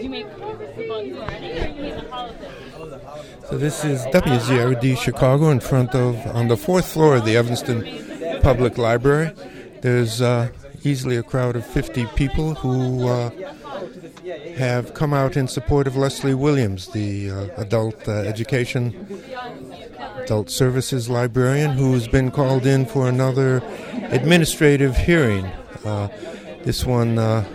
So this is WZRD Chicago on the fourth floor of the Evanston Public Library. There's easily a crowd of 50 people who have come out in support of Leslie Williams, the adult services librarian who's been called in for another administrative hearing. This one,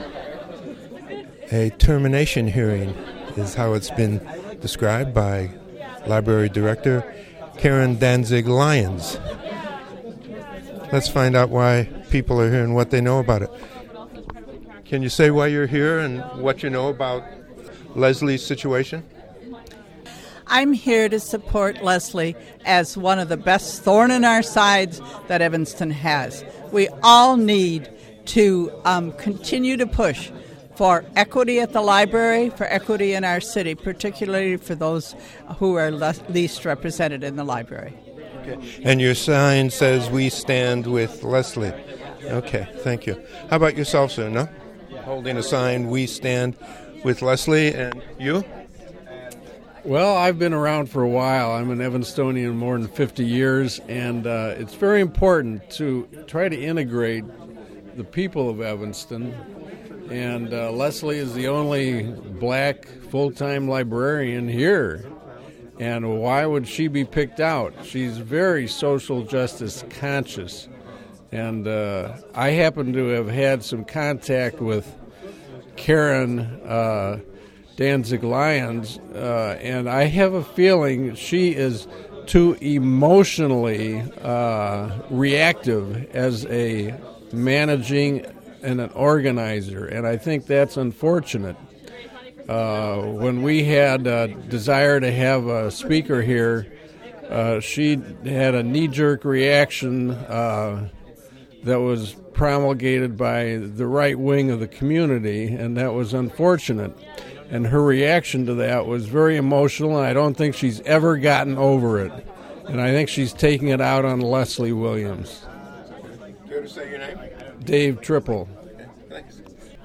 a termination hearing, is how it's been described by Library Director Karen Danzig-Lyons. Let's find out why people are here and what they know about it. Can you say why you're here and what you know about Leslie's situation? I'm here to support Leslie as one of the best thorn in our sides that Evanston has. We all need to continue to push for equity at the library, for equity in our city, particularly for those who are least represented in the library. Okay. And your sign says, "We stand with Leslie." Okay, thank you. How about yourself, sir? No? Holding a sign, "We stand with Leslie," and you? Well, I've been around for a while. I'm an Evanstonian more than 50 years, and it's very important to try to integrate the people of Evanston. And Leslie is the only black full-time librarian here. And why would she be picked out? She's very social justice conscious. And I happen to have had some contact with Karen Danzig-Lyons, and I have a feeling she is too emotionally reactive as a managing and an organizer, and I think that's unfortunate. When we had a desire to have a speaker here, she had a knee-jerk reaction that was promulgated by the right wing of the community, and that was unfortunate. And her reaction to that was very emotional, and I don't think she's ever gotten over it. And I think she's taking it out on Leslie Williams. Care to say your name? Dave Triple. Okay, thanks.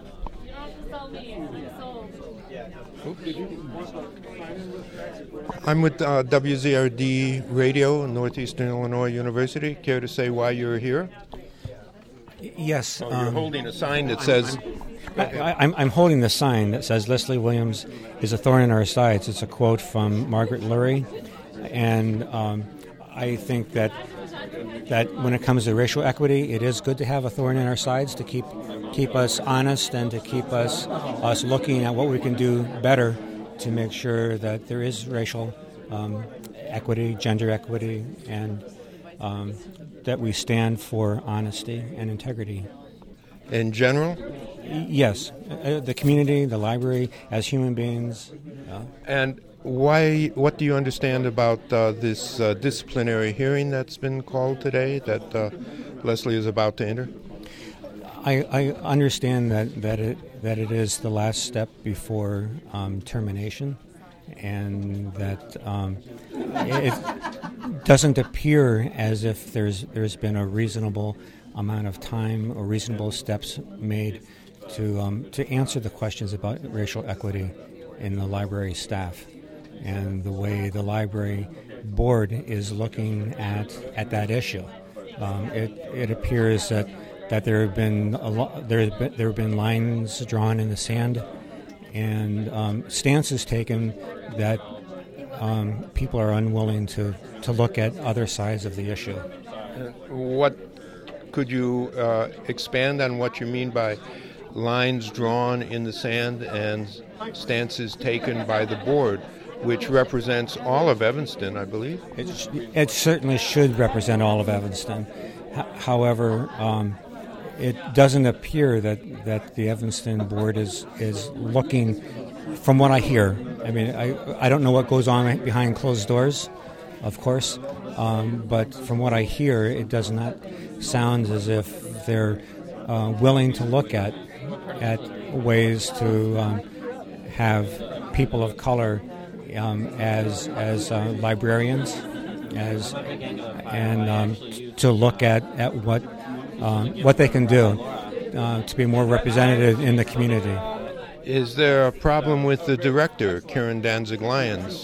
I'm with WZRD Radio, Northeastern Illinois University. Care to say why you're here? Yes. You're holding a sign that says... I'm holding the sign that says Leslie Williams is a thorn in our sides. It's a quote from Margaret Lurie. And I think that when it comes to racial equity, it is good to have a thorn in our sides to keep us honest and to keep us looking at what we can do better to make sure that there is racial equity, gender equity, and that we stand for honesty and integrity. In general? Yes. The community, the library, as human beings. And what do you understand about this disciplinary hearing that's been called today that Leslie is about to enter? I understand that it is the last step before termination, and that it doesn't appear as if there's been a reasonable amount of time or reasonable steps made to answer the questions about racial equity in the library staff and the way the library board is looking at that issue. It appears that there have been lines drawn in the sand and stances taken that people are unwilling to look at other sides of the issue. What could you expand on what you mean by lines drawn in the sand and stances taken by the board, which represents all of Evanston, I believe? It certainly should represent all of Evanston. However, it doesn't appear that the Evanston board is looking, from what I hear. I mean, I don't know what goes on behind closed doors, of course, but from what I hear, it does not sound as if they're willing to look at ways to have people of color as librarians, and to look at what they can do to be more representative in the community. Is there a problem with the director, Karen Danzig Lyons?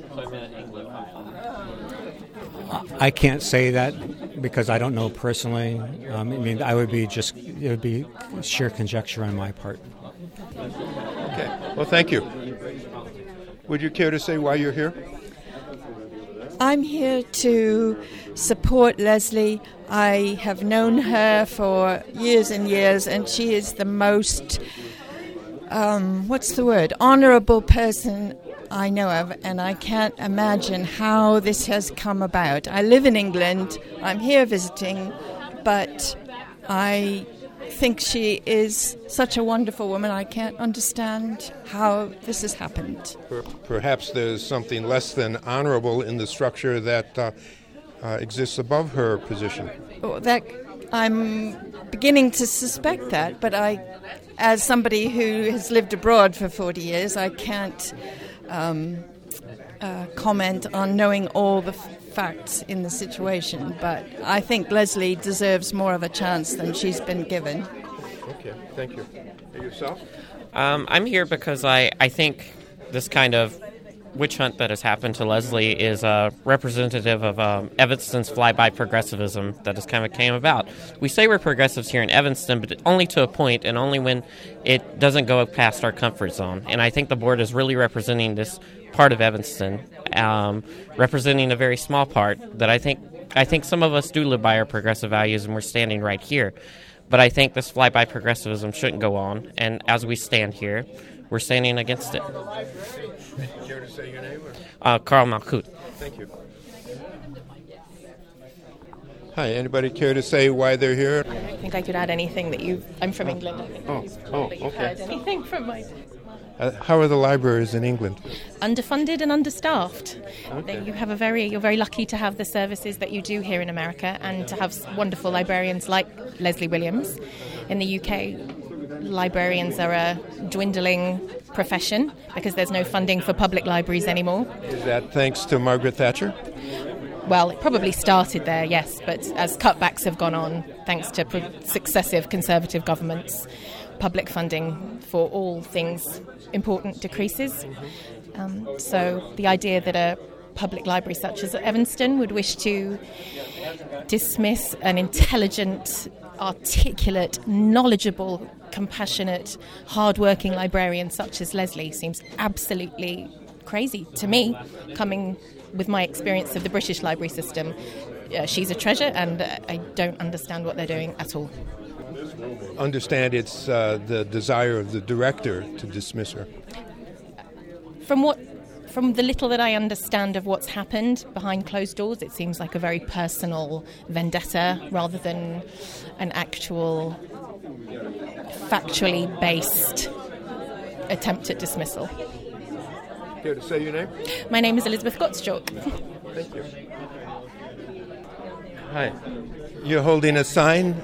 I can't say that because I don't know personally. I mean, it would be sheer conjecture on my part. Okay. Well, thank you. Would you care to say why you're here? I'm here to support Leslie. I have known her for years and years, and she is the most, honorable person I know of, and I can't imagine how this has come about. I live in England. I'm here visiting, but I think she is such a wonderful woman. I can't understand how this has happened. Perhaps there's something less than honorable in the structure that exists above her position. That I'm beginning to suspect that, but as somebody who has lived abroad for 40 years, I can't comment on knowing all the facts in the situation, but I think Leslie deserves more of a chance than she's been given. Okay, thank you. And yourself? I'm here because I think this kind of witch hunt that has happened to Leslie is representative of Evanston's fly-by progressivism that has kind of came about. We say we're progressives here in Evanston, but only to a point, and only when it doesn't go past our comfort zone. And I think the board is really representing this part of Evanston, representing a very small part that I think some of us do live by our progressive values, and we're standing right here. But I think this fly-by progressivism shouldn't go on, and as we stand here, we're standing against it. Care to say your name? Carl Malkut. Thank you. Hi, anybody care to say why they're here? I don't think I could add anything that I'm from England. I think okay. you've heard anything from my... How are the libraries in England? Underfunded and understaffed. Okay. You're very lucky to have the services that you do here in America and to have wonderful librarians like Leslie Williams. In the UK, librarians are a dwindling profession because there's no funding for public libraries anymore. Is that thanks to Margaret Thatcher? Well, it probably started there, yes, but as cutbacks have gone on, thanks to successive Conservative governments, public funding for all things important decreases. So the idea that a public library such as Evanston would wish to dismiss an intelligent, articulate, knowledgeable, compassionate, hard-working librarian such as Leslie seems absolutely crazy to me, coming with my experience of the British library system. She's a treasure, and I don't understand what they're doing at all. Understand it's the desire of the director to dismiss her. From the little that I understand of what's happened behind closed doors, it seems like a very personal vendetta rather than an actual factually based attempt at dismissal. Care to say your name? My name is Elizabeth Gottschalk. Thank you. Hi. You're holding a sign.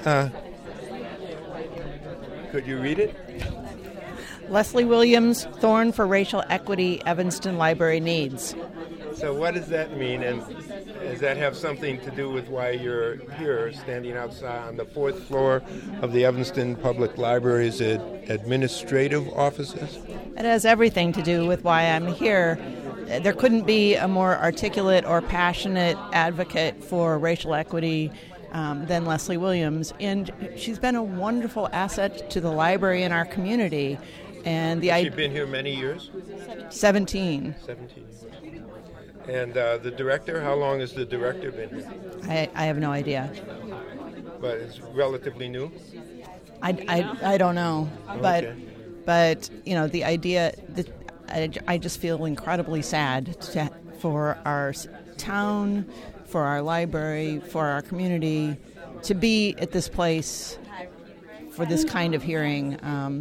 Could you read it? Leslie Williams, Thorn for Racial Equity, Evanston Library Needs. So what does that mean, and does that have something to do with why you're here, standing outside on the 4th floor of the Evanston Public Library's administrative offices? It has everything to do with why I'm here. There couldn't be a more articulate or passionate advocate for racial equity than Leslie Williams, and she's been a wonderful asset to the library and our community. And Has she been here many years? 17. 17. And the director, how long has the director been here? I have no idea. But it's relatively new? I don't know. Okay. But you know, the idea that I just feel incredibly sad for our town, for our library, for our community, to be at this place for this kind of hearing.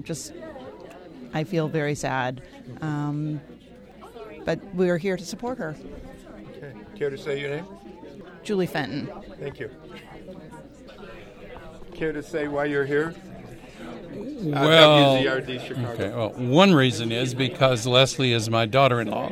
I feel very sad. But we're here to support her. Okay. Care to say your name? Julie Fenton. Thank you. Care to say why you're here? Well, WZRD Chicago. Okay. Well, one reason is because Leslie is my daughter-in-law.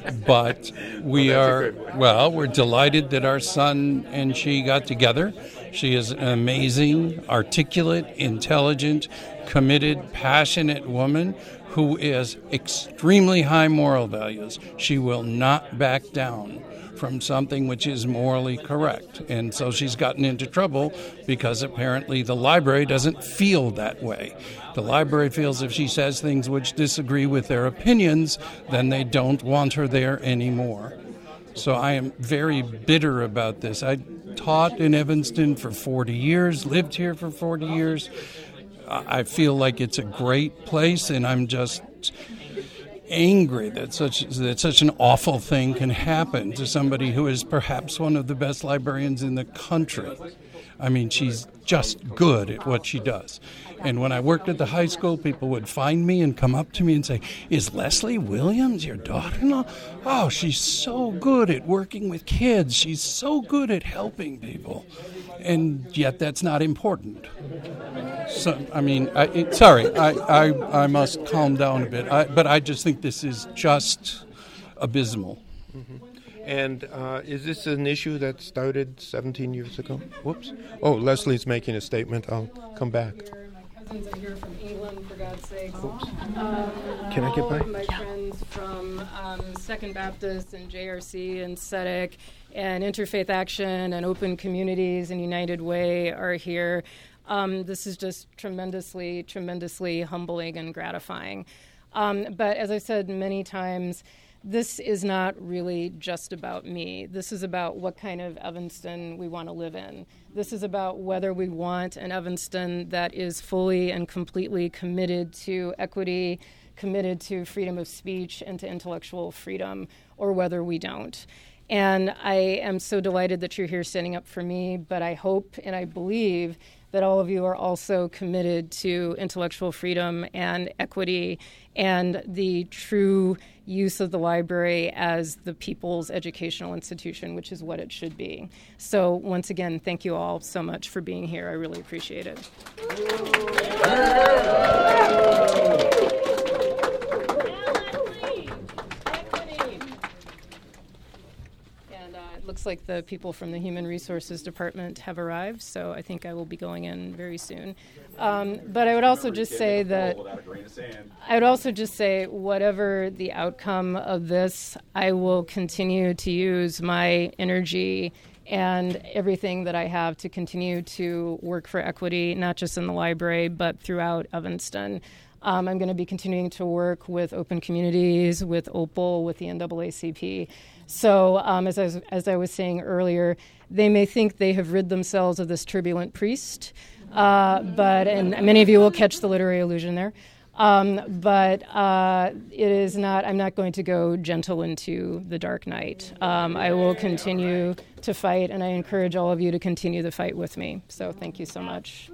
But we're delighted that our son and she got together, She is an amazing, articulate, intelligent, committed, passionate woman who is extremely high moral values. She will not back down from something which is morally correct. And so she's gotten into trouble because apparently the library doesn't feel that way. The library feels if she says things which disagree with their opinions, then they don't want her there anymore. So I am very bitter about this. I taught in Evanston for 40 years, lived here for 40 years. I feel like it's a great place, and I'm just angry that such an awful thing can happen to somebody who is perhaps one of the best librarians in the country. I mean, she's just good at what she does. And when I worked at the high school, people would find me and come up to me and say, "Is Leslie Williams your daughter-in-law? Oh, she's so good at working with kids. She's so good at helping people." And yet that's not important. So, I mean, I must calm down a bit. But I just think this is just abysmal. Mm-hmm. And is this an issue that started 17 years ago? Whoops. Oh, Leslie's making a statement. I'll come back. My cousins are here from England, for God's sake. Can I get by? All of my friends from Second Baptist and JRC and SEDEC and Interfaith Action and Open Communities and United Way are here. This is just tremendously, tremendously humbling and gratifying. But as I've said many times, this is not really just about me. This is about what kind of Evanston we want to live in. This is about whether we want an Evanston that is fully and completely committed to equity, committed to freedom of speech and to intellectual freedom, or whether we don't. And I am so delighted that you're here standing up for me, but I hope and I believe that all of you are also committed to intellectual freedom and equity and the true use of the library as the people's educational institution, which is what it should be. So once again, thank you all so much for being here. I really appreciate it. It looks like the people from the Human Resources Department have arrived, so I think I will be going in very soon. But I would also just say that whatever the outcome of this, I will continue to use my energy and everything that I have to continue to work for equity, not just in the library, but throughout Evanston. I'm going to be continuing to work with Open Communities, with OPAL, with the NAACP. So as I was saying earlier, they may think they have rid themselves of this turbulent priest, and many of you will catch the literary allusion there. But it is not, I'm not going to go gentle into the dark night. I will continue to fight, and I encourage all of you to continue the fight with me. So thank you so much.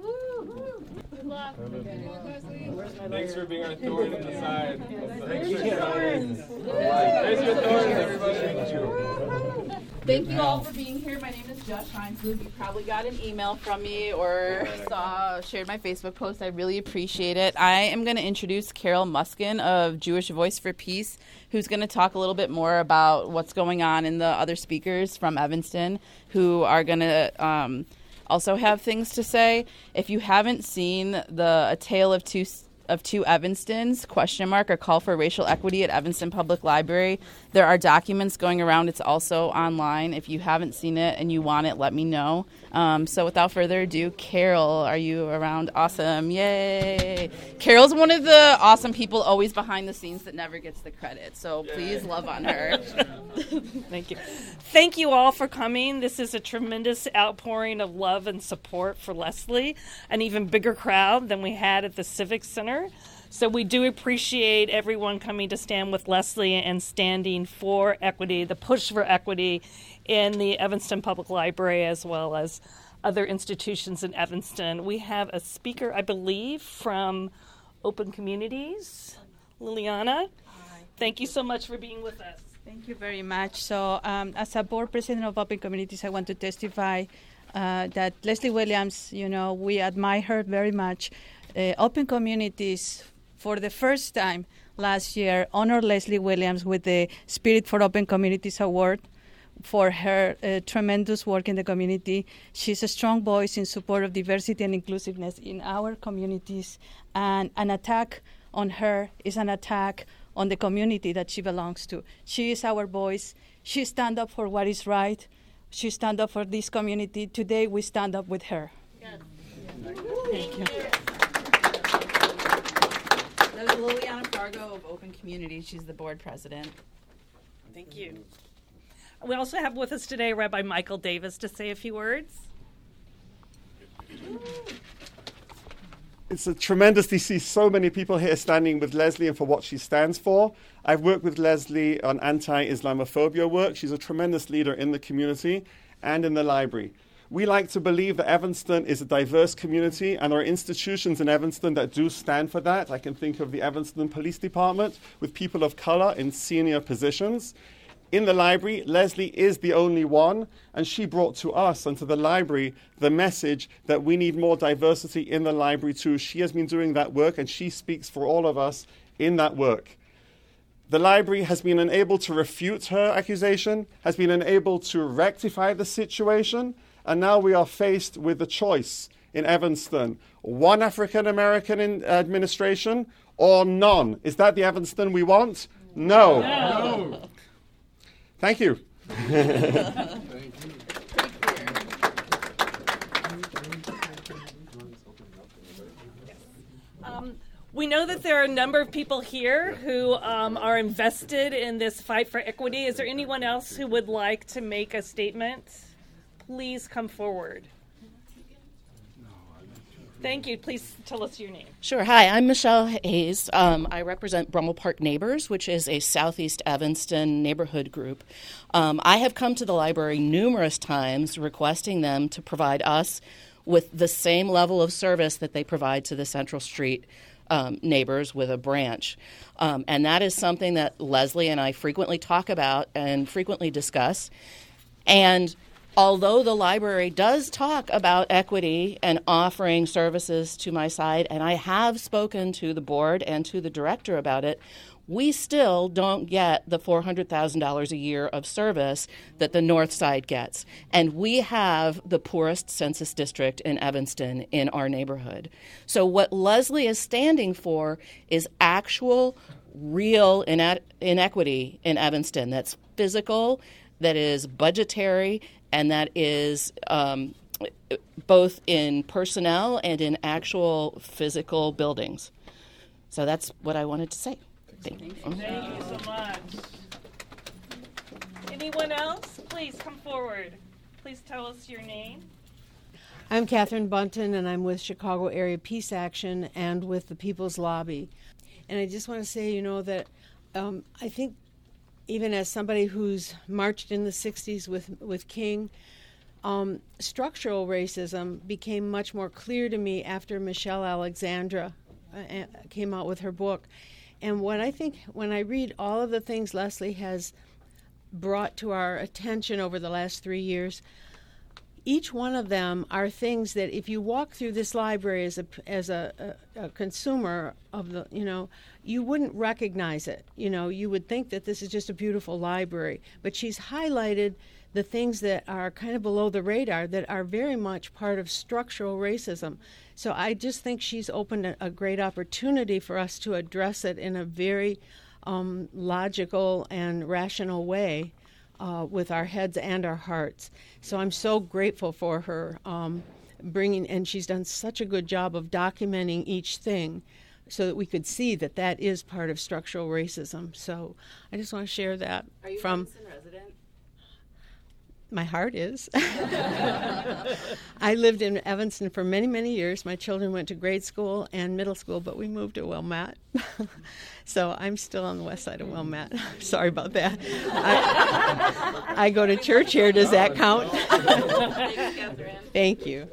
Thanks for being our thorn in the side. Raise your thorns, everybody. Thank you all for being here. My name is Josh Heinzlube. You probably got an email from me or shared my Facebook post. I really appreciate it. I am going to introduce Carol Muskin of Jewish Voice for Peace, who's going to talk a little bit more about what's going on in the other speakers from Evanston who are going to also have things to say. If you haven't seen A Tale of Two Evanstons, or Call for Racial Equity at Evanston Public Library, there are documents going around. It's also online. If you haven't seen it and you want it, let me know. So without further ado, Carol, are you around? Awesome. Yay. Carol's one of the awesome people always behind the scenes that never gets the credit. So please love on her. Thank you. Thank you all for coming. This is a tremendous outpouring of love and support for Leslie, an even bigger crowd than we had at the Civic Center. So we do appreciate everyone coming to stand with Leslie and standing for equity, the push for equity in the Evanston Public Library as well as other institutions in Evanston. We have a speaker, I believe, from Open Communities, Liliana. Hi. Thank you so much for being with us. Thank you very much. So as a board president of Open Communities, I want to testify that Leslie Williams, we admire her very much. Open Communities, for the first time last year, honored Leslie Williams with the Spirit for Open Communities Award, for her tremendous work in the community. She's a strong voice in support of diversity and inclusiveness in our communities, and an attack on her is an attack on the community that she belongs to. She is our voice. She stands up for what is right. She stands up for this community. Today we stand up with her. Yes. Thank you. That was Liliana Fargo of Open Community. She's the board president. Thank you. We also have with us today Rabbi Michael Davis to say a few words. It's tremendous to see so many people here standing with Leslie and for what she stands for. I've worked with Leslie on anti-Islamophobia work. She's a tremendous leader in the community and in the library. We like to believe that Evanston is a diverse community, and there are institutions in Evanston that do stand for that. I can think of the Evanston Police Department with people of color in senior positions. In the library, Leslie is the only one, and she brought to us and to the library the message that we need more diversity in the library too. She has been doing that work, and she speaks for all of us in that work. The library has been unable to refute her accusation, has been unable to rectify the situation, and now we are faced with the choice in Evanston: one African American in administration or none. Is that the Evanston we want? No. No. Thank you. We know that there are a number of people here who are invested in this fight for equity. Is there anyone else who would like to make a statement? Please come forward. Thank you. Please tell us your name. Sure. Hi, I'm Michelle Hayes. I represent Brummel Park Neighbors, which is a Southeast Evanston neighborhood group. I have come to the library numerous times requesting them to provide us with the same level of service that they provide to the Central Street neighbors with a branch. And that is something that Leslie and I frequently talk about and frequently discuss. And although the library does talk about equity and offering services to my side, and I have spoken to the board and to the director about it, we still don't get the $400,000 a year of service that the North Side gets. And we have the poorest census district in Evanston in our neighborhood. So what Leslie is standing for is actual, real inequity in Evanston that's physical, that is budgetary, and that is both in personnel and in actual physical buildings. So that's what I wanted to say. Thank you. Thank you so much. Anyone else? Please come forward. Please tell us your name. I'm Catherine Bunton, and I'm with Chicago Area Peace Action and with the People's Lobby. And I just want to say, that I think even as somebody who's marched in the 60s with King, structural racism became much more clear to me after Michelle Alexandra came out with her book. And what I think, when I read all of the things Leslie has brought to our attention over the last 3 years, each one of them are things that if you walk through this library as a consumer of the, you wouldn't recognize it. You would think that this is just a beautiful library. But she's highlighted the things that are kind of below the radar that are very much part of structural racism. So I just think she's opened a great opportunity for us to address it in a very logical and rational way with our heads and our hearts. So I'm so grateful for her and she's done such a good job of documenting each thing so that we could see that that is part of structural racism. So I just want to share that. Are you from Evanston resident? My heart is. I lived in Evanston for many, many years. My children went to grade school and middle school, but we moved to Wilmette. So I'm still on the west side of Wilmette. Sorry about that. I go to church here. Does that count? Thanks, Catherine. Thank you.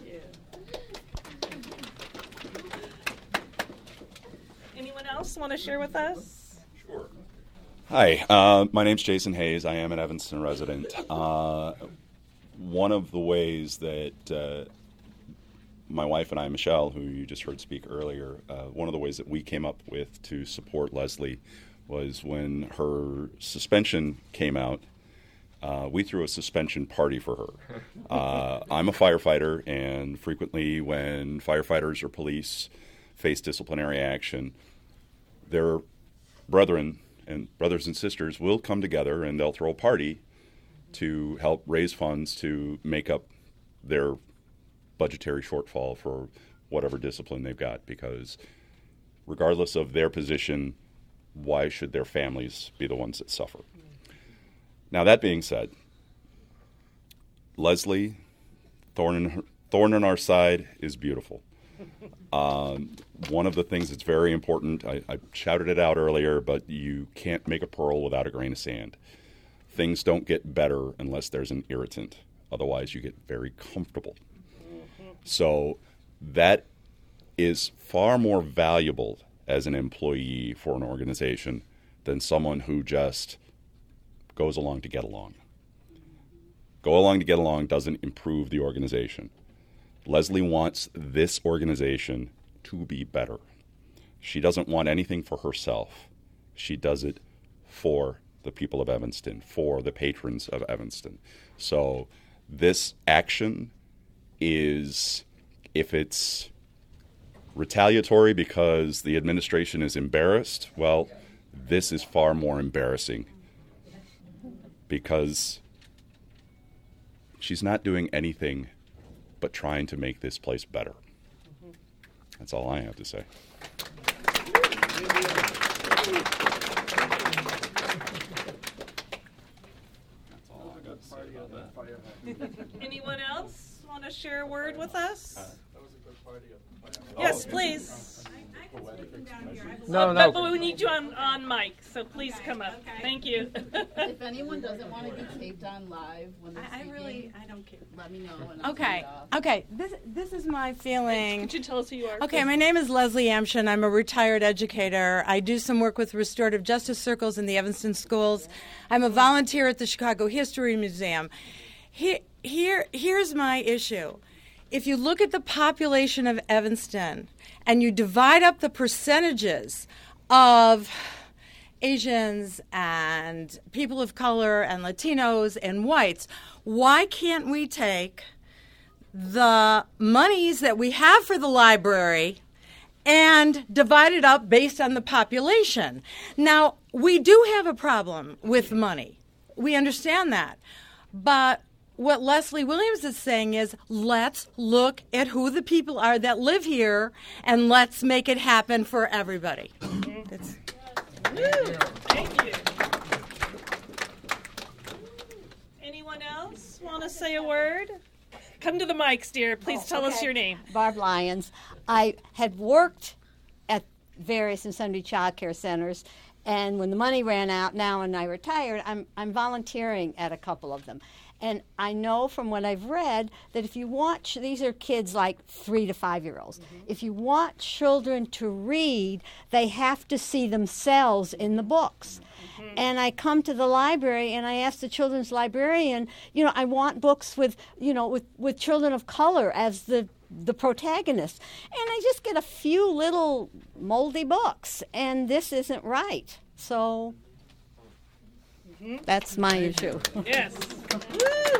Anyone else want to share with us? Hi, my name's Jason Hayes. I am an Evanston resident. One of the ways that my wife and I, Michelle, who you just heard speak earlier, one of the ways that we came up with to support Leslie was when her suspension came out, We threw a suspension party for her. I'm a firefighter, and frequently when firefighters or police face disciplinary action, their brethren and brothers and sisters will come together and they'll throw a party to help raise funds to make up their budgetary shortfall for whatever discipline they've got, because regardless of their position, why should their families be the ones that suffer? Now, that being said, Leslie, thorn in our side, is beautiful. One of the things that's very important, I shouted it out earlier, but you can't make a pearl without a grain of sand. Things don't get better unless there's an irritant. Otherwise, you get very comfortable. So that is far more valuable as an employee for an organization than someone who just goes along to get along. Go along to get along doesn't improve the organization. Leslie wants this organization to be better. She doesn't want anything for herself. She does it for the people of Evanston, for the patrons of Evanston. So this action is, if it's retaliatory because the administration is embarrassed, well, this is far more embarrassing because she's not doing anything but trying to make this place better. That's all I have to say. Anyone else want to share a word with us? Yes, please. No. But we need you on mic, so please come up. Thank you. If anyone doesn't want to be taped on live when they're speaking, I don't care. let me know. And I'll Okay. turn it off. Okay. This is my feeling. Could you tell us who you are? Okay, my name is Leslie Amshin. I'm a retired educator. I do some work with restorative justice circles in the Evanston schools. I'm a volunteer at the Chicago History Museum. Here's my issue. If you look at the population of Evanston and you divide up the percentages of Asians and people of color and Latinos and whites, why can't we take the monies that we have for the library and divide it up based on the population? Now, we do have a problem with money. We understand that. But what Leslie Williams is saying is, let's look at who the people are that live here, and let's make it happen for everybody. Thank you. Anyone else want to say a word? Come to the mics, dear. Please tell us your name. Barb Lyons. I had worked at various and sundry child care centers, and when the money ran out now and I retired, I'm volunteering at a couple of them. And I know from what I've read that if you want, these are kids like 3 to 5 year olds. If you want children to read, they have to see themselves in the books. And I come to the library and I ask the children's librarian, I want books with children of color as the protagonist. And I just get a few little moldy books, and this isn't right. So that's my issue. Yes. Woo!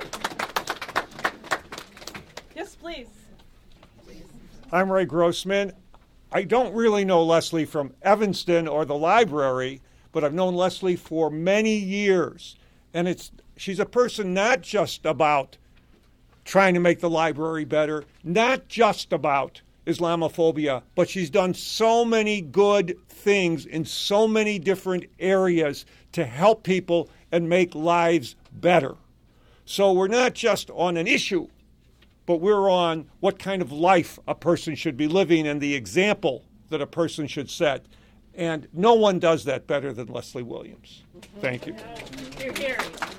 Yes, please. I'm Ray Grossman. I don't really know Leslie from Evanston or the library, but I've known Leslie for many years. And she's a person not just about trying to make the library better, not just about Islamophobia, but she's done so many good things in so many different areas to help people and make lives better. So we're not just on an issue, but we're on what kind of life a person should be living and the example that a person should set. And no one does that better than Leslie Williams. Thank you. Here, here.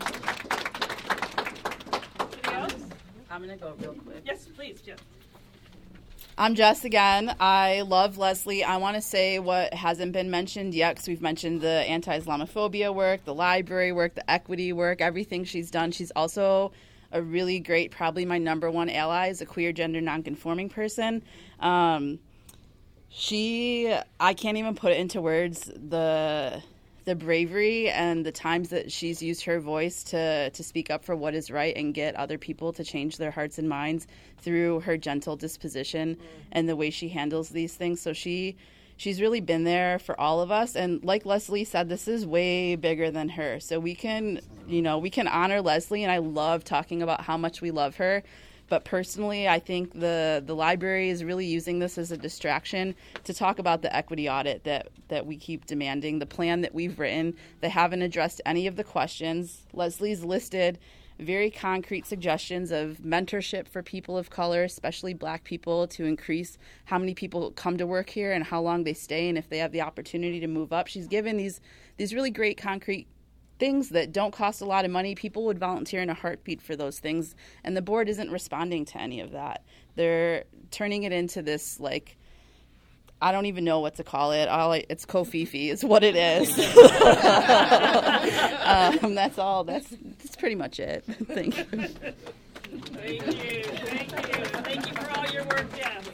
I'm going to go real quick. Yes, please, Jim. I'm Jess again. I love Leslie. I want to say what hasn't been mentioned yet, because we've mentioned the anti-Islamophobia work, the library work, the equity work, everything she's done. She's also a really great, probably my number one ally, is a queer, gender, nonconforming person. I can't even put it into words, the the bravery and the times that she's used her voice to speak up for what is right and get other people to change their hearts and minds through her gentle disposition and the way she handles these things. So she's really been there for all of us. And like Leslie said, this is way bigger than her. So we can honor Leslie, and I love talking about how much we love her. But personally, I think the library is really using this as a distraction to talk about the equity audit that we keep demanding, the plan that we've written. They haven't addressed any of the questions. Leslie's listed very concrete suggestions of mentorship for people of color, especially Black people, to increase how many people come to work here and how long they stay and if they have the opportunity to move up. She's given these really great concrete things that don't cost a lot of money. People would volunteer in a heartbeat for those things, and the board isn't responding to any of that. They're turning it into this, like, I don't even know what to call it. It's Kofifi is what it is. That's all. That's pretty much it. Thank you. Thank you. Thank you for all your work, Jeff.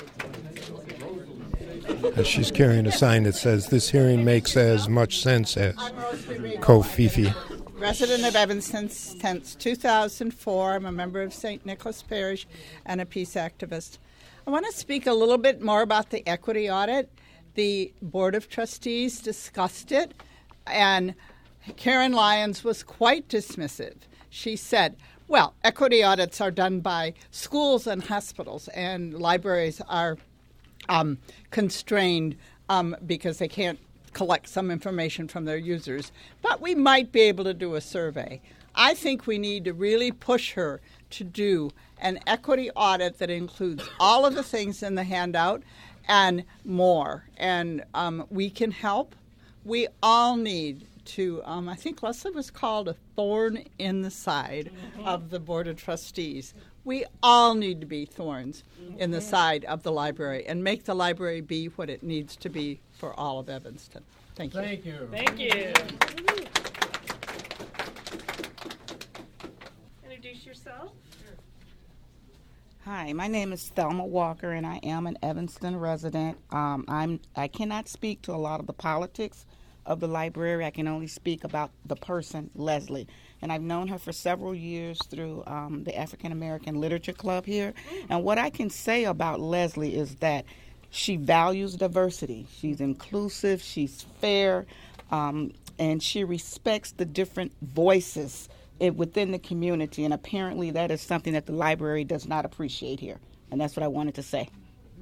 She's carrying a sign that says, "This hearing makes as much sense as Kofifi." Resident of Evanston since 2004. I'm a member of St. Nicholas Parish and a peace activist. I want to speak a little bit more about the equity audit. The Board of Trustees discussed it, and Karen Lyons was quite dismissive. She said, well, equity audits are done by schools and hospitals, and libraries are constrained because they can't collect some information from their users. But we might be able to do a survey. I think we need to really push her to do an equity audit that includes all of the things in the handout and more. And we can help. We all need to, I think Leslie was called a thorn in the side of the Board of Trustees. We all need to be thorns in the side of the library and make the library be what it needs to be for all of Evanston. Thank you. Thank you. Thank you. Introduce yourself. Hi, my name is Thelma Walker, and I am an Evanston resident. I cannot speak to a lot of the politics of the library. I can only speak about the person, Leslie. And I've known her for several years through the African American Literature Club here. And what I can say about Leslie is that she values diversity. She's inclusive, she's fair, and she respects the different voices within the community. And apparently that is something that the library does not appreciate here. And that's what I wanted to say.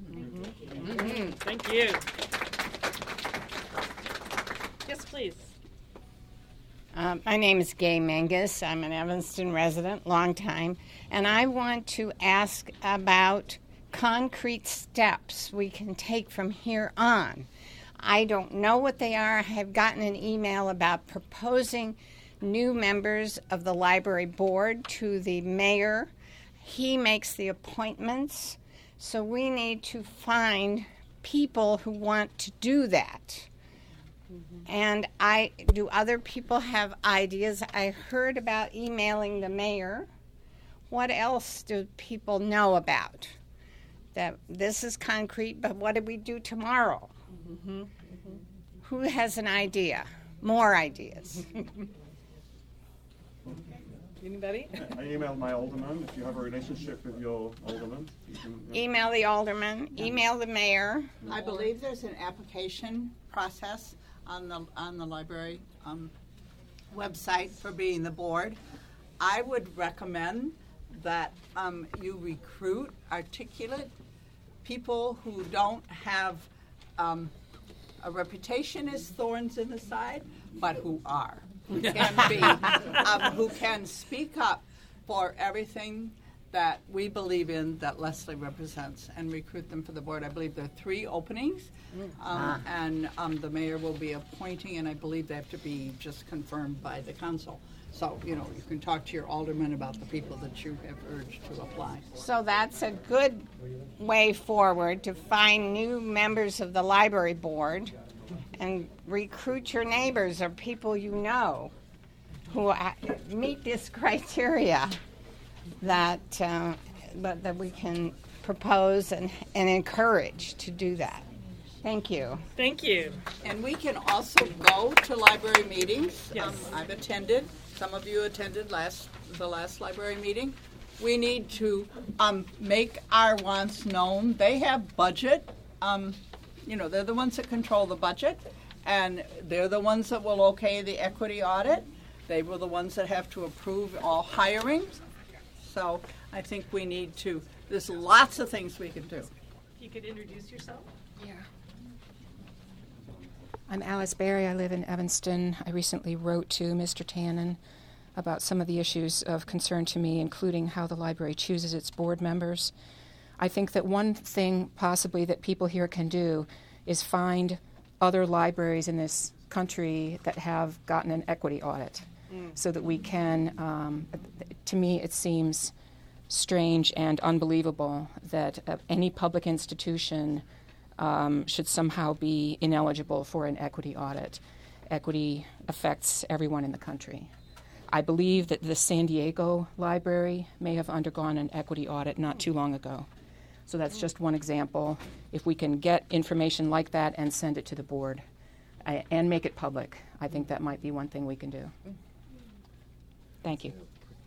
Thank you. Yes, please. My name is Gay Mangus. I'm an Evanston resident, long time, and I want to ask about concrete steps we can take from here on. I don't know what they are. I have gotten an email about proposing new members of the library board to the mayor. He makes the appointments, so we need to find people who want to do that. And do other people have ideas? I heard about emailing the mayor. What else do people know about? That this is concrete, but what do we do tomorrow? Who has an idea? More ideas. Anybody? I emailed my alderman. If you have a relationship with your alderman, you can Email the alderman, email the mayor. I believe there's an application process on the library website for being the board. I would recommend that you recruit articulate people who don't have a reputation as thorns in the side, but who are. Who can be, who can speak up for everything that we believe in that Leslie represents and recruit them for the board. I believe there are 3 openings, and the mayor will be appointing, and I believe they have to be just confirmed by the council. So, you can talk to your alderman about the people that you have urged to apply. So that's a good way forward to find new members of the library board and recruit your neighbors or people you know who meet this criteria that we can propose and encourage to do that. Thank you. Thank you. And we can also go to library meetings. Yes. I've attended. Some of you attended the last library meeting. We need to make our wants known. They have budget. They're the ones that control the budget, and they're the ones that will okay the equity audit. They were the ones that have to approve all hirings. So I think we need to. There's lots of things we can do. If you could introduce yourself. Yeah. I'm Alice Berry. I live in Evanston. I recently wrote to Mr. Tannen about some of the issues of concern to me, including how the library chooses its board members. I think that one thing possibly that people here can do is find other libraries in this country that have gotten an equity audit so that we can, to me it seems strange and unbelievable that any public institution should somehow be ineligible for an equity audit. Equity affects everyone in the country. I believe that the San Diego Library may have undergone an equity audit not too long ago. So that's just one example. If we can get information like that and send it to the board and make it public, I think that might be one thing we can do. Thank you.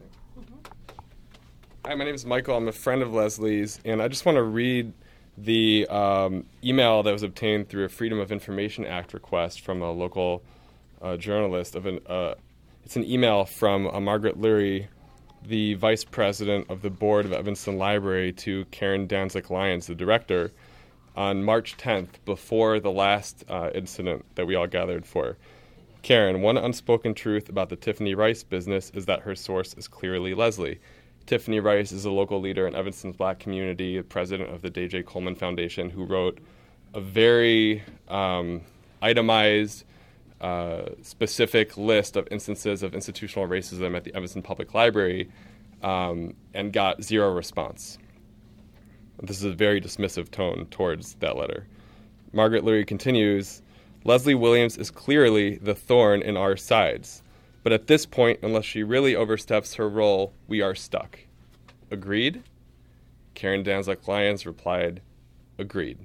Hi, my name is Michael. I'm a friend of Leslie's, and I just want to read the email that was obtained through a Freedom of Information Act request from a local journalist. It's an email from Margaret Lurie, the vice president of the board of Evanston Library, to Karen Danzik-Lyons, the director, on March 10th, before the last incident that we all gathered for. Karen, one unspoken truth about the Tiffany Rice business is that her source is clearly Leslie. Tiffany Rice is a local leader in Evanston's black community, president of the J.J. Coleman Foundation, who wrote a very itemized, specific list of instances of institutional racism at the Evanston Public Library and got zero response. This is a very dismissive tone towards that letter. Margaret Lurie continues, Leslie Williams is clearly the thorn in our sides. But at this point, unless she really oversteps her role, we are stuck. Agreed? Karen Danzik-Lyons replied, agreed.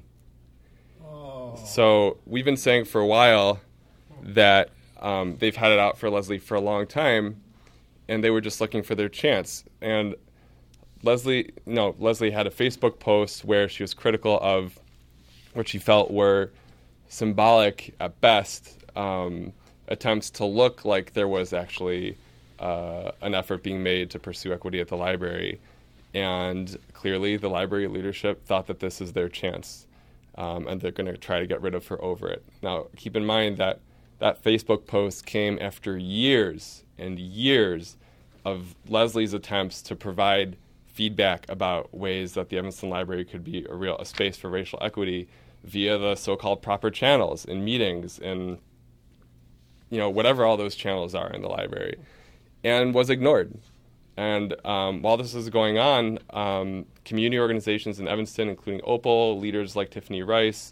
Oh. So we've been saying for a while that they've had it out for Leslie for a long time, and they were just looking for their chance. And Leslie had a Facebook post where she was critical of what she felt were symbolic, at best, attempts to look like there was actually an effort being made to pursue equity at the library. And clearly the library leadership thought that this is their chance, and they're going to try to get rid of her over it. Now, keep in mind that that Facebook post came after years and years of Leslie's attempts to provide feedback about ways that the Evanston Library could be a space for racial equity via the so-called proper channels in meetings and whatever all those channels are in the library, and was ignored. And while this is going on, community organizations in Evanston, including Opal, leaders like Tiffany Rice,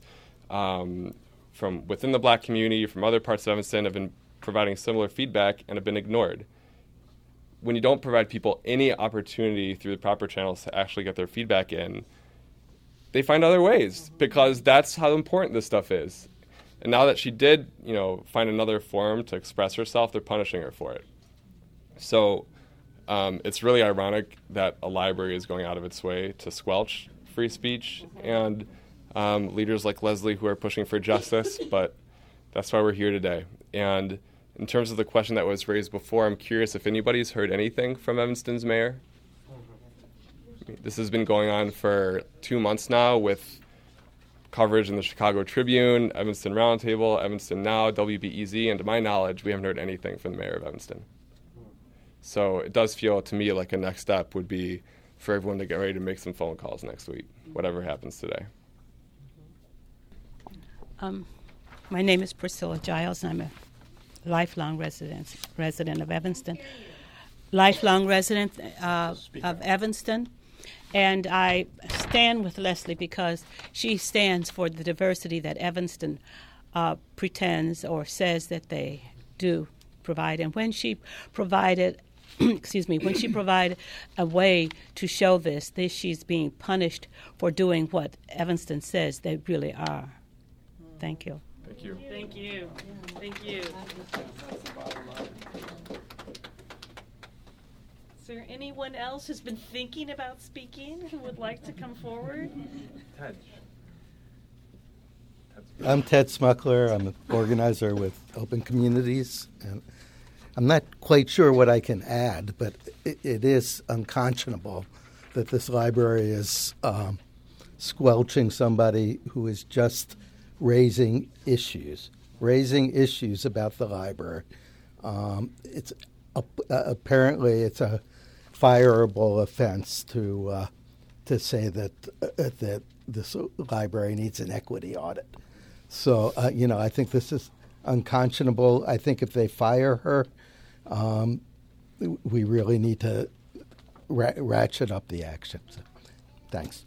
from within the black community, from other parts of Evanston, have been providing similar feedback and have been ignored. When you don't provide people any opportunity through the proper channels to actually get their feedback in, they find other ways, because that's how important this stuff is. And now that she did, find another forum to express herself, they're punishing her for it. So it's really ironic that a library is going out of its way to squelch free speech and leaders like Leslie who are pushing for justice, but that's why we're here today. And in terms of the question that was raised before, I'm curious if anybody's heard anything from Evanston's mayor. This has been going on for 2 months now with coverage in the Chicago Tribune, Evanston Roundtable, Evanston Now, WBEZ, and to my knowledge, we haven't heard anything from the mayor of Evanston. So it does feel to me like a next step would be for everyone to get ready to make some phone calls next week, whatever happens today. My name is Priscilla Giles, and I'm a lifelong resident of Evanston. Lifelong resident of Evanston. And I stand with Leslie because she stands for the diversity that Evanston pretends or says that they do provide. And when she provided, when she provided a way to show this, she's being punished for doing what Evanston says they really are. Thank you. Thank you. Thank you. Thank you. Is there anyone else who's been thinking about speaking who would like to come forward? Ted. I'm Ted Smuckler. I'm an organizer with Open Communities, and I'm not quite sure what I can add, but it is unconscionable that this library is squelching somebody who is just raising issues about the library. It's apparently it's a fireable offense to say that this library needs an equity audit. So I think this is unconscionable. I think if they fire her, we really need to ratchet up the action. So, thanks.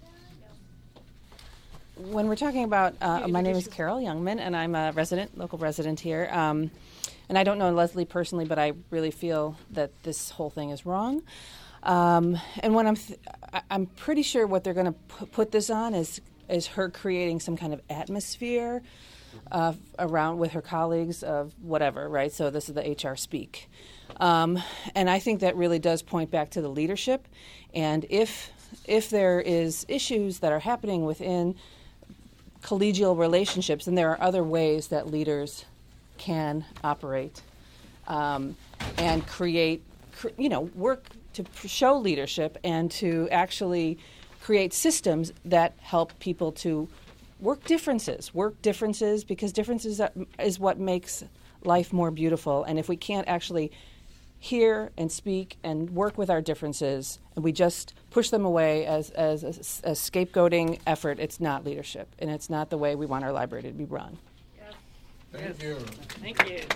When we're talking about, my name is Carol Youngman, and I'm a local resident here. And I don't know Leslie personally, but I really feel that this whole thing is wrong. And when I'm pretty sure what they're going to put this on is her creating some kind of atmosphere around with her colleagues of whatever, right? So this is the HR speak. And I think that really does point back to the leadership. And if there is issues that are happening within collegial relationships, and there are other ways that leaders can operate and create, work to show leadership and to actually create systems that help people to work differences because differences is what makes life more beautiful. And if we can't actually hear and speak and work with our differences, and we just push them away as a scapegoating effort, it's not leadership, and it's not the way we want our library to be run. Yes. Thank you. Thank you.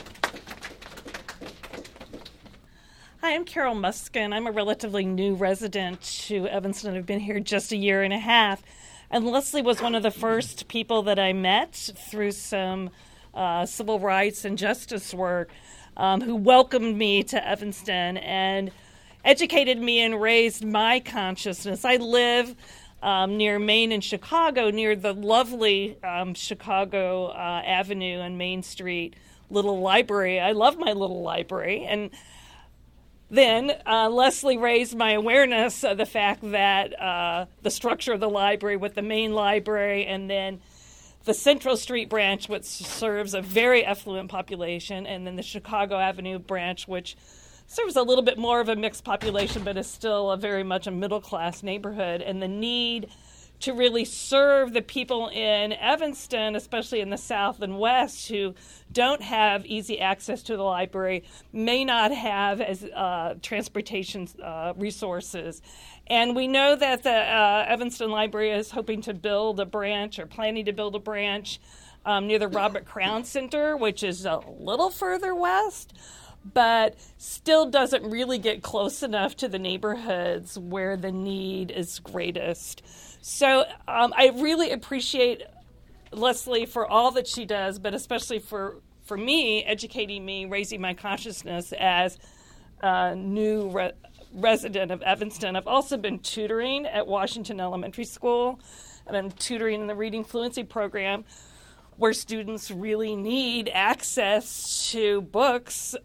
Hi, I'm Carol Muskin. I'm a relatively new resident to Evanston. I've been here just a year and a half. And Leslie was one of the first people that I met through some civil rights and justice work who welcomed me to Evanston and educated me and raised my consciousness. I live near Main and Chicago, near the lovely Chicago Avenue and Main Street little library. I love my little library. And then Leslie raised my awareness of the fact that the structure of the library with the main library and then the Central Street branch, which serves a very affluent population, and then the Chicago Avenue branch, which serves a little bit more of a mixed population but is still very much a middle-class neighborhood, and the need to really serve the people in Evanston, especially in the South and West, who don't have easy access to the library, may not have as transportation resources. And we know that the Evanston Library is hoping to build a branch or planning to build a branch near the Robert Crown Center, which is a little further west, but still doesn't really get close enough to the neighborhoods where the need is greatest. So I really appreciate Leslie for all that she does, but especially for me, educating me, raising my consciousness as a new resident of Evanston. I've also been tutoring at Washington Elementary School, and I'm tutoring in the Reading Fluency program, where students really need access to books,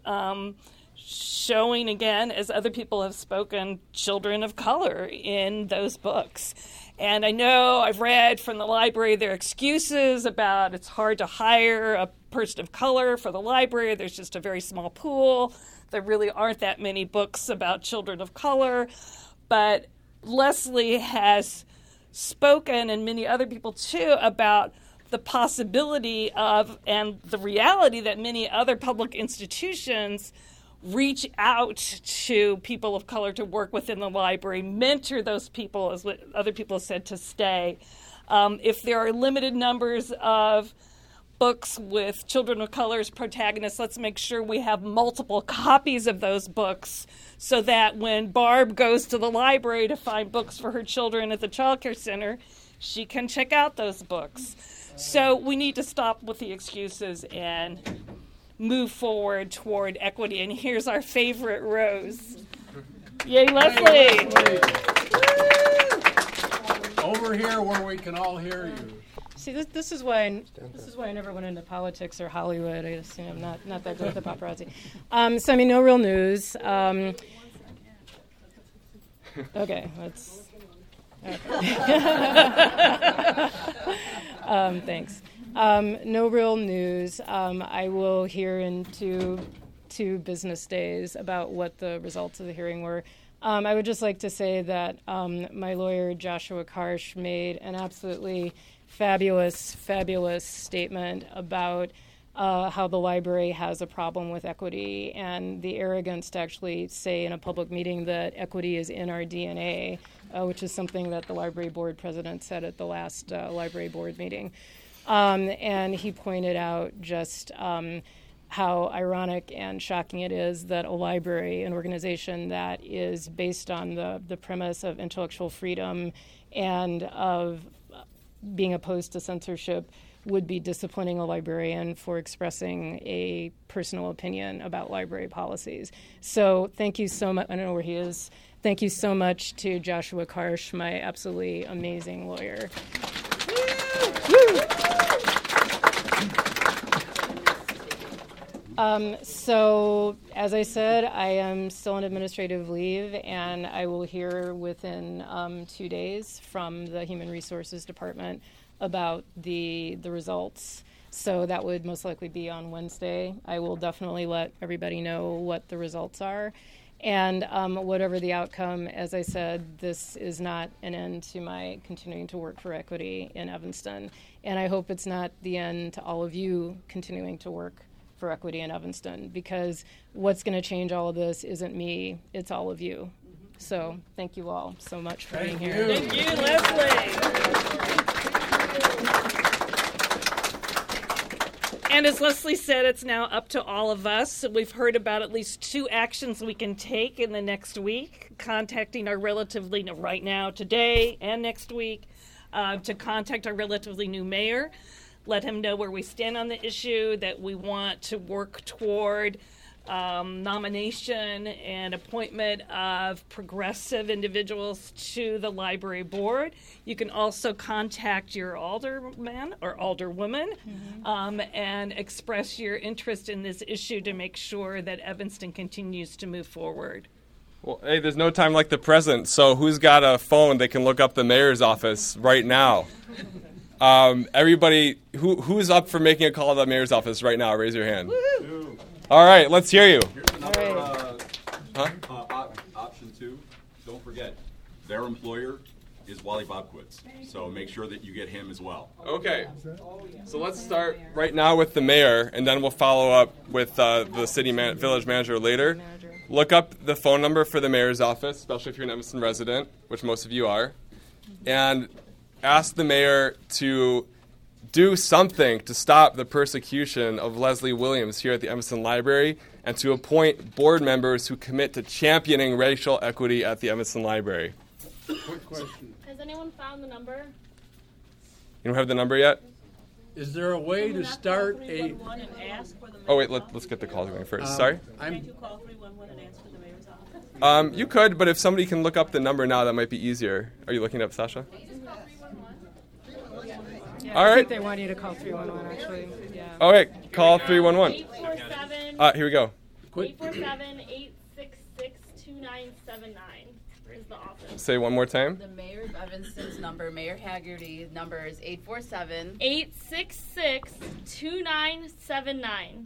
showing, again, as other people have spoken, children of color in those books. And I know I've read from the library their excuses about it's hard to hire a person of color for the library. There's just a very small pool. There really aren't that many books about children of color. But Leslie has spoken, and many other people too, about the possibility of and the reality that many other public institutions reach out to people of color to work within the library, mentor those people, as what other people have said, to stay. If there are limited numbers of books with children of color as protagonists, let's make sure we have multiple copies of those books so that when Barb goes to the library to find books for her children at the child care center, she can check out those books. So we need to stop with the excuses and move forward toward equity. And here's our favorite Rose. Yay, Leslie! Over here where we can all hear you. See, this is why I never went into politics or Hollywood. I just, I'm not that good at the paparazzi. So I mean, no real news. Okay, let's. Okay. Thanks. No real news. I will hear in two business days about what the results of the hearing were. I would just like to say that my lawyer, Joshua Karsh, made an absolutely fabulous statement about how the library has a problem with equity and the arrogance to actually say in a public meeting that equity is in our DNA, which is something that the library board president said at the last library board meeting. And he pointed out just how ironic and shocking it is that a library, an organization that is based on the premise of intellectual freedom and of being opposed to censorship, would be disciplining a librarian for expressing a personal opinion about library policies. So thank you so much. I don't know where he is. Thank you so much to Joshua Karsh, my absolutely amazing lawyer. So, as I said, I am still on administrative leave, and I will hear within 2 days from the Human Resources Department about the results. So that would most likely be on Wednesday. I will definitely let everybody know what the results are. And whatever the outcome, as I said, this is not an end to my continuing to work for equity in Evanston. And I hope it's not the end to all of you continuing to work for equity in Evanston, because what's going to change all of this isn't me, it's all of you. So thank you all so much for being here. Thank you, Leslie. And as Leslie said, it's now up to all of us. We've heard about at least 2 actions we can take in the next week, contacting our relatively, right now, today and next week, to contact our relatively new mayor, let him know where we stand on the issue, that we want to work toward nomination and appointment of progressive individuals to the library board. You can also contact your alderman or alderwoman and express your interest in this issue to make sure that Evanston continues to move forward. Well, hey, there's no time like the present, so who's got a phone they can look up the mayor's office right now? Everybody, who's up for making a call to the mayor's office right now? Raise your hand. Woo-hoo. All right, let's hear you. Here's the number, option 2. Don't forget, their employer is Wally Bobquitz, so make sure that you get him as well. Okay, so let's start right now with the mayor, and then we'll follow up with the village manager later. Look up the phone number for the mayor's office, especially if you're an Evanston resident, which most of you are, and ask the mayor to do something to stop the persecution of Leslie Williams here at the Evanston Library and to appoint board members who commit to championing racial equity at the Evanston Library. Quick question. Has anyone found the number? You don't have the number yet? Is there a way to start a... Oh, wait, let's get the call going first. Sorry? I'm... You could, but if somebody can look up the number now, that might be easier. Are you looking it up, Sasha? Yeah, all right. I think they want you to call 311, actually. Yeah. All right, call 311. 847. Here we go. 847-866-2979 is the office. Say one more time. The mayor of Evanston's number, Mayor Haggerty's number is 847-866-2979.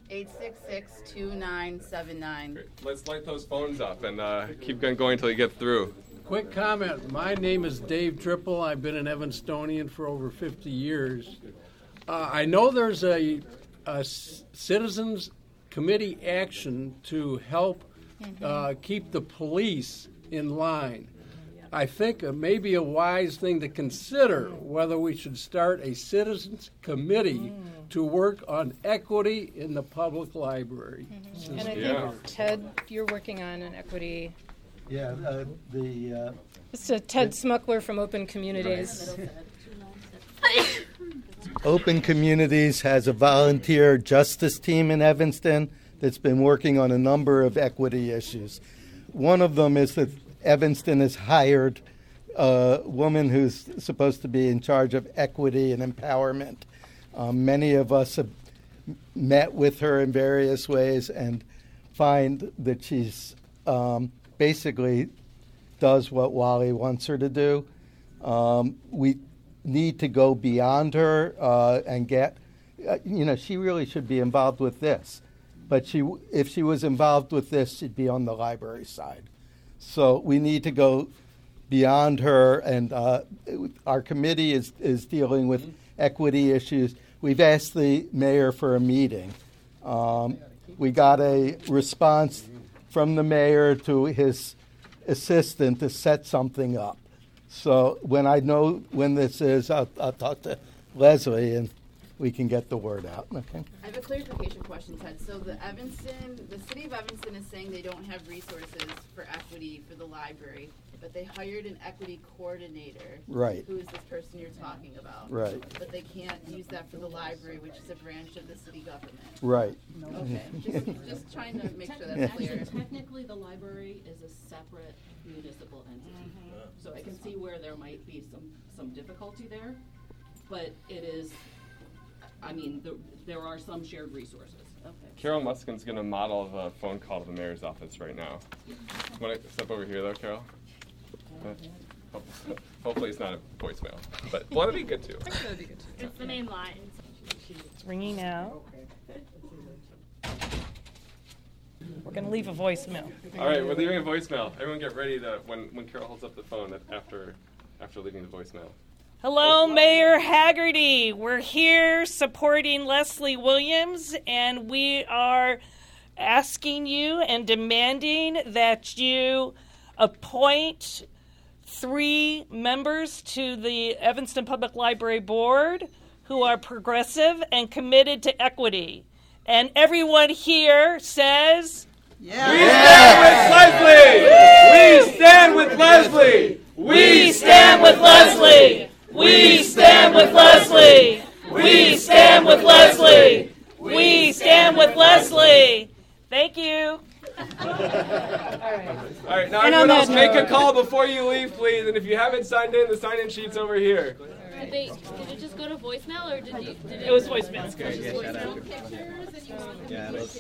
866-2979. Great. Let's light those phones up and keep going until you get through. Quick comment. My name is Dave Triple. I've been an Evanstonian for over 50 years. I know there's a citizens committee action to help keep the police in line. I think it may be a wise thing to consider whether we should start a citizens committee to work on equity in the public library. And I think, Ted, you're working on an equity... Yeah, It's Ted Smuckler from Open Communities. Open Communities has a volunteer justice team in Evanston that's been working on a number of equity issues. One of them is that Evanston has hired a woman who's supposed to be in charge of equity and empowerment. Many of us have met with her in various ways and find that she's basically does what Wally wants her to do. We need to go beyond her and get, she really should be involved with this. But if she was involved with this, she'd be on the library side. So we need to go beyond her, and our committee is dealing with equity issues. We've asked the mayor for a meeting. We got a response from the mayor to his assistant to set something up. So when I know when this is, I'll talk to Leslie and we can get the word out. Okay. I have a clarification question, Ted. So the city of Evanston is saying they don't have resources for equity for the library, but they hired an equity coordinator. Right. Who is this person you're talking about? Right. But they can't use that for the library, which is a branch of the city government. Right. Okay. Just trying to make sure that's clear. Actually, technically, the library is a separate municipal entity. So I can see where there might be some difficulty there, but it is, there are some shared resources. Okay. Carol Muskin's going to model the phone call to the mayor's office right now. Want to step over here, though, Carol? Hopefully it's not a voicemail, but well, that'd be good too. It's the main line. It's ringing now. We're going to leave a voicemail. All right, we're leaving a voicemail. Everyone get ready to when Carol holds up the phone after leaving the voicemail. Hello, Mayor Haggerty. We're here supporting Leslie Williams, and we are asking you and demanding that you appoint 3 members to the Evanston Public Library Board who are progressive and committed to equity. And everyone here says, yeah. We stand with Leslie! We stand with Leslie! We stand with Leslie! We stand with Leslie! We stand with Leslie! Thank you. All right, now everyone else, make a call before you leave, please. And if you haven't signed in, the sign-in sheet's over here. Did it just go to voicemail, or did it? It was voicemail. Pictures, and you want